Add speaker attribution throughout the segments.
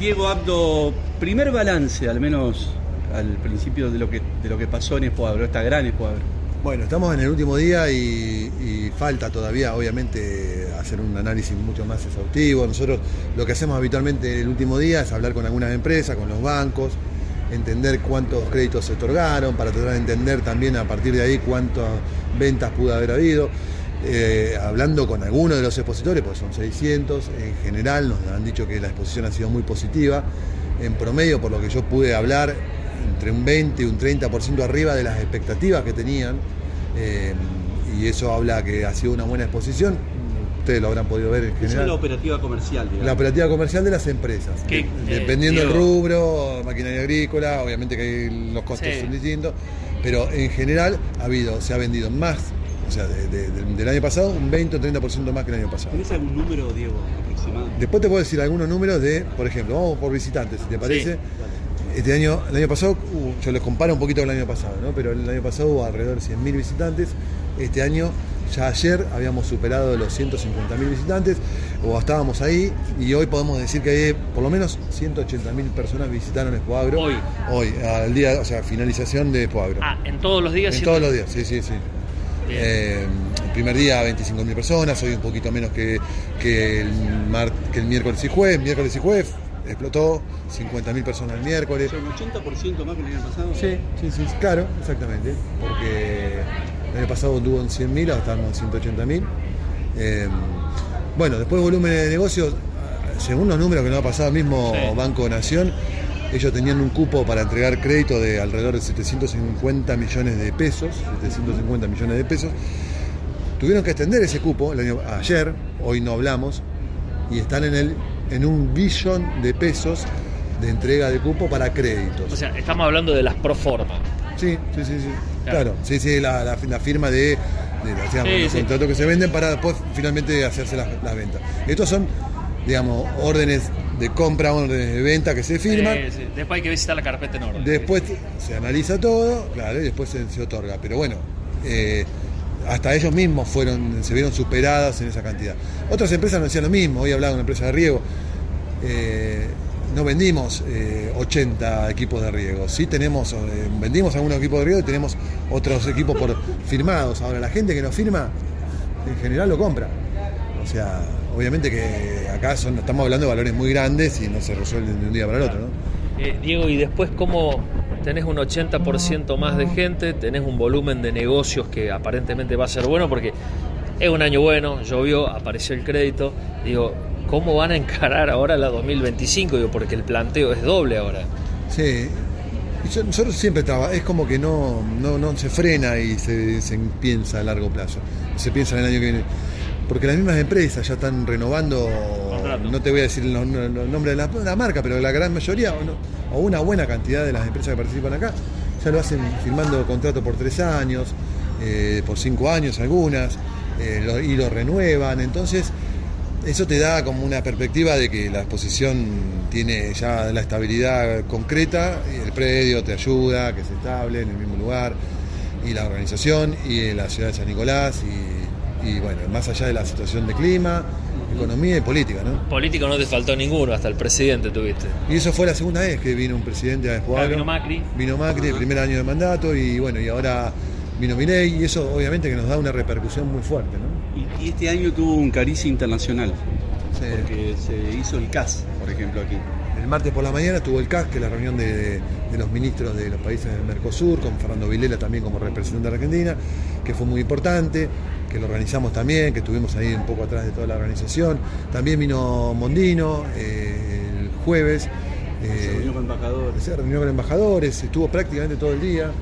Speaker 1: Diego Abdo, primer balance, al menos al principio de lo que pasó en Expo Agro, esta gran Expo Agro.
Speaker 2: Bueno, estamos en el último día y falta todavía, obviamente, hacer un análisis mucho más exhaustivo. Nosotros lo que hacemos habitualmente el último día es hablar con algunas empresas, con los bancos, entender cuántos créditos se otorgaron, para tratar de entender también a partir de ahí cuántas ventas pudo haber habido. Hablando con algunos de los expositores, pues son 600, en general nos han dicho que la exposición ha sido muy positiva, en promedio, por lo que yo pude hablar, entre un 20 y un 30% arriba de las expectativas que tenían, y eso habla que ha sido una buena exposición. Ustedes lo habrán podido ver en general.
Speaker 1: Esa es la operativa comercial, digamos.
Speaker 2: La operativa comercial de las empresas. Dependiendo del rubro, maquinaria agrícola, obviamente que los costos son distintos, pero en general se ha vendido más. O sea, del año pasado, un 20 o 30% más que el año pasado.
Speaker 1: ¿Tenés algún número, Diego, aproximado?
Speaker 2: Después te puedo decir algunos números de, por ejemplo, vamos por visitantes, si te parece. Sí, el año pasado, yo les comparo un poquito con el año pasado, ¿no? Pero el año pasado hubo alrededor de 100.000 visitantes. Este año, ya ayer, habíamos superado los 150.000 visitantes, o estábamos ahí, y hoy podemos decir que hay por lo menos 180.000 personas visitaron Expo Agro. Hoy, al día, o sea, finalización de Expo Agro.
Speaker 3: ¿En todos los días?
Speaker 2: En todos los días, sí. El primer día 25.000 personas, hoy un poquito menos que el miércoles y jueves explotó, 50.000 personas el miércoles.
Speaker 1: ¿Un 80% más que el año pasado?
Speaker 2: Sí, claro, exactamente, porque el año pasado tuvo en 100.000, ahora estamos en 180.000. Bueno, después volumen de negocios, según los números que nos ha pasado el mismo Banco Nación, ellos tenían un cupo para entregar crédito de alrededor de 750 millones de pesos. Tuvieron que extender ese cupo ayer, hoy no hablamos, y están en 1 billón de pesos de entrega de cupo para créditos.
Speaker 3: O sea, estamos hablando de las pro forma.
Speaker 2: Sí. Claro. Sí, la firma de los contratos que se venden para después finalmente hacerse las ventas. Estos son, digamos, órdenes de compra, órdenes de venta que se firman.
Speaker 3: Después hay que visitar la carpeta en orden.
Speaker 2: Después se analiza todo, claro, y después se otorga. Pero bueno, hasta ellos mismos se vieron superadas en esa cantidad. Otras empresas nos decían lo mismo. Hoy hablaba una empresa de riego. No vendimos 80 equipos de riego. Sí vendimos algunos equipos de riego y tenemos otros equipos firmados. Ahora, la gente que nos firma, en general lo compra. O sea, obviamente que acá estamos hablando de valores muy grandes y no se resuelven de un día para el otro, ¿no?
Speaker 3: Diego, y después, ¿cómo tenés un 80% más de gente? Tenés un volumen de negocios que aparentemente va a ser bueno porque es un año bueno, llovió, apareció el crédito. Digo, ¿cómo van a encarar ahora la 2025? Digo, porque el planteo es doble ahora.
Speaker 2: Sí, nosotros siempre es como que no se frena y se piensa a largo plazo. Se piensa en el año que viene. Porque las mismas empresas ya están renovando, no te voy a decir los nombres de la marca, pero la gran mayoría, o una buena cantidad de las empresas que participan acá, ya lo hacen firmando contrato por 3 años, por 5 años algunas, y lo renuevan. Entonces, eso te da como una perspectiva de que la exposición tiene ya la estabilidad concreta, y el predio te ayuda, que se estable en el mismo lugar, y la organización, y la ciudad de San Nicolás, y bueno, más allá de la situación de clima, economía y política, ¿no?
Speaker 3: Político no te faltó ninguno, hasta el presidente tuviste.
Speaker 2: Y eso fue la segunda vez que vino un presidente a Expo Agro. Vino Macri, el primer año de mandato, y bueno, y ahora vino Milei, y eso obviamente que nos da una repercusión muy fuerte, ¿no?
Speaker 1: Y este año tuvo un cariz internacional, porque se hizo el CAS, por ejemplo, aquí.
Speaker 2: El martes por la mañana tuvo el CAS, que es la reunión de los ministros de los países del Mercosur, con Fernando Vilela también como representante de Argentina, que fue muy importante, que lo organizamos también, que estuvimos ahí un poco atrás de toda la organización. También vino Mondino el jueves.
Speaker 1: Se reunió con embajadores.
Speaker 2: Se reunió con embajadores, estuvo prácticamente todo el día.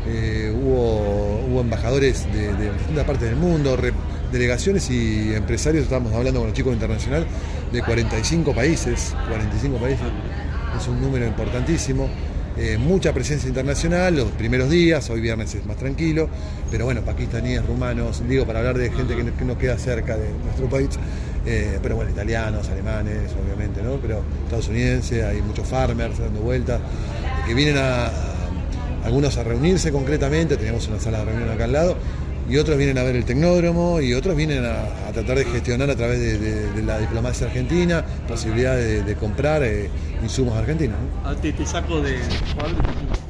Speaker 2: Hubo embajadores de distintas partes del mundo, delegaciones y empresarios. Estábamos hablando con los chicos internacionales de 45 países. Es un número importantísimo. Mucha presencia internacional los primeros días, hoy viernes es más tranquilo, pero bueno, pakistaníes, rumanos, para hablar de gente que nos queda cerca de nuestro país, pero bueno, italianos, alemanes, obviamente, ¿no? Pero estadounidenses, hay muchos farmers dando vueltas, que vienen algunos a reunirse concretamente. Teníamos una sala de reunión acá al lado, y otros vienen a ver el tecnódromo, y otros vienen a tratar de gestionar a través de la diplomacia argentina, posibilidad de comprar insumos argentinos, ¿no?
Speaker 1: Te saco de